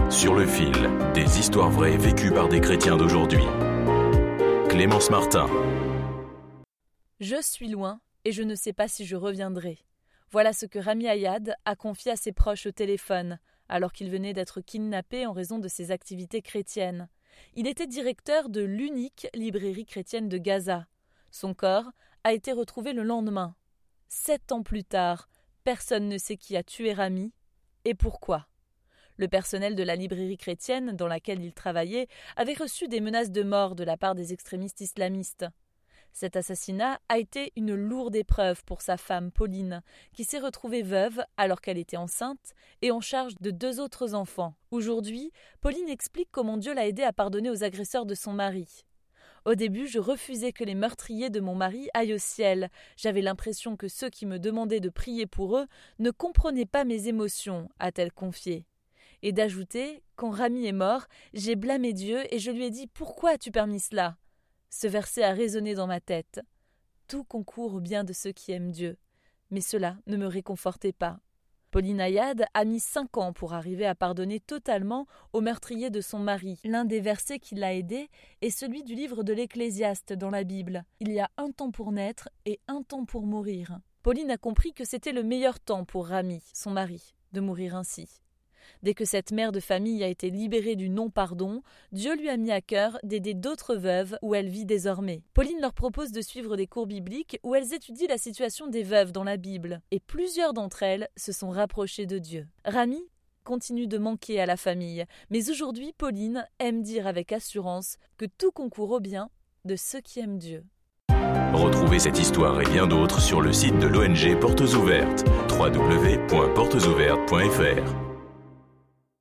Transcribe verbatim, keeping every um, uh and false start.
Sur le fil, des histoires vraies vécues par des chrétiens d'aujourd'hui. Clémence Martin. Je suis loin et je ne sais pas si je reviendrai. Voilà ce que Rami Ayad a confié à ses proches au téléphone, alors qu'il venait d'être kidnappé en raison de ses activités chrétiennes. Il était directeur de l'unique librairie chrétienne de Gaza. Son corps a été retrouvé le lendemain. Sept ans plus tard, personne ne sait qui a tué Rami et pourquoi. Le personnel de la librairie chrétienne dans laquelle il travaillait avait reçu des menaces de mort de la part des extrémistes islamistes. Cet assassinat a été une lourde épreuve pour sa femme Pauline, qui s'est retrouvée veuve alors qu'elle était enceinte et en charge de deux autres enfants. Aujourd'hui, Pauline explique comment Dieu l'a aidée à pardonner aux agresseurs de son mari. Au début, je refusais que les meurtriers de mon mari aillent au ciel. J'avais l'impression que ceux qui me demandaient de prier pour eux ne comprenaient pas mes émotions, a-t-elle confié. Et d'ajouter, quand Rami est mort, j'ai blâmé Dieu et je lui ai dit « Pourquoi as-tu permis cela ?» Ce verset a résonné dans ma tête. Tout concourt au bien de ceux qui aiment Dieu. Mais cela ne me réconfortait pas. Pauline Ayad a mis cinq ans pour arriver à pardonner totalement au meurtrier de son mari. L'un des versets qui l'a aidé est celui du livre de l'Ecclésiaste dans la Bible. Il y a un temps pour naître et un temps pour mourir. Pauline a compris que c'était le meilleur temps pour Rami, son mari, de mourir ainsi. Dès que cette mère de famille a été libérée du non-pardon, Dieu lui a mis à cœur d'aider d'autres veuves où elle vit désormais. Pauline leur propose de suivre des cours bibliques où elles étudient la situation des veuves dans la Bible, et plusieurs d'entre elles se sont rapprochées de Dieu. Rami continue de manquer à la famille, mais aujourd'hui, Pauline aime dire avec assurance que tout concourt au bien de ceux qui aiment Dieu. Retrouvez cette histoire et bien d'autres sur le site de l'O N G Portes Ouvertes, w w w point portes ouvertes point f r.